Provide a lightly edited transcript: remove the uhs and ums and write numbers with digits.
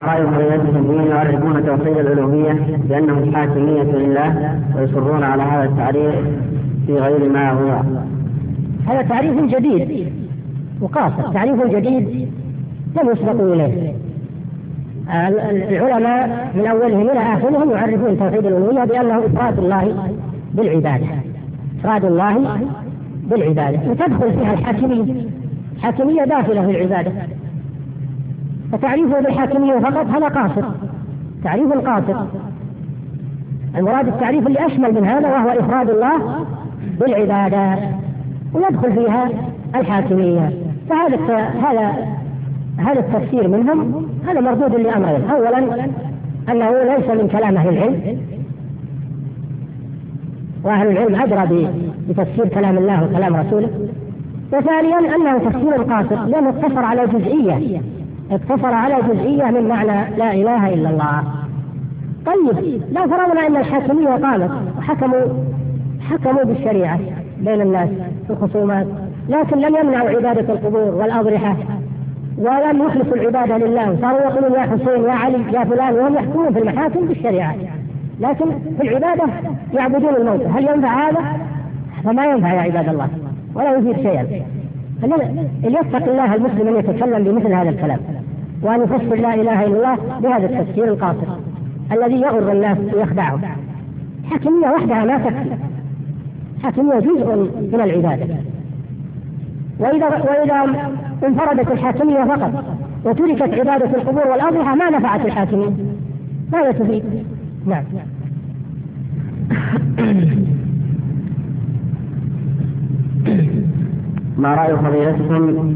رأي الدين يعرفون توحيد الألوهية بأنهم حاكمية لله ويصرون على هذا التعريف في غير ما هو. هذا تعريف جديد وقاصر، تعريف جديد لم يسبقوا إليه. العلماء من أولهم إلى آخرهم يعرفون توحيد الألوهية بأنه إفراد الله بالعبادة، إفراد الله بالعبادة، وتدخل فيها الحاكمية داخلة في العبادة. فتعريفه بالحاكمية فقط هذا قاصر، تعريف قاصر. المراد التعريف اللي أشمل من هذا، وهو إفراد الله بالعبادة ويدخل فيها الحاكمية. هذا التفسير منهم هذا مردود لأمرين: أولا أنه ليس من كلام أهل العلم، وأهل العلم أدرى بتفسير كلام الله وكلام رسوله، وثانيا أنه تفسير قاصر لأنه اقتصر على جزئية من معنى لا إله إلا الله. طيب، لو فرضنا أن الحاكمية قامت وحكموا بالشريعة بين الناس في الخصومات، لكن لم يمنعوا عبادة القبور والأضرحة ولم يخلصوا العبادة لله، صاروا يقولون يا حسين يا علي يا فلان، وهم يحكمون في المحاكم بالشريعة، لكن في العبادة يعبدون الموتى. هل ينفع هذا؟ فما ينفع يا عباد الله، ولا يفيد شيئا. اللي يتق الله المسلم أن يتكلم بمثل هذا الكلام، وأن يفسر لا إله إلا الله بهذا التفسير القاصر الذي يغر الناس ويخدعهم. الحاكمية وحدها ما تكفي، الحاكمية جزء من العبادة، وإذا انفردت الحاكمية فقط وتركت عبادة القبور والأضرحة ما نفعت الحاكمية، ماذا تفيد؟ نعم. ما رأي فضيلتكم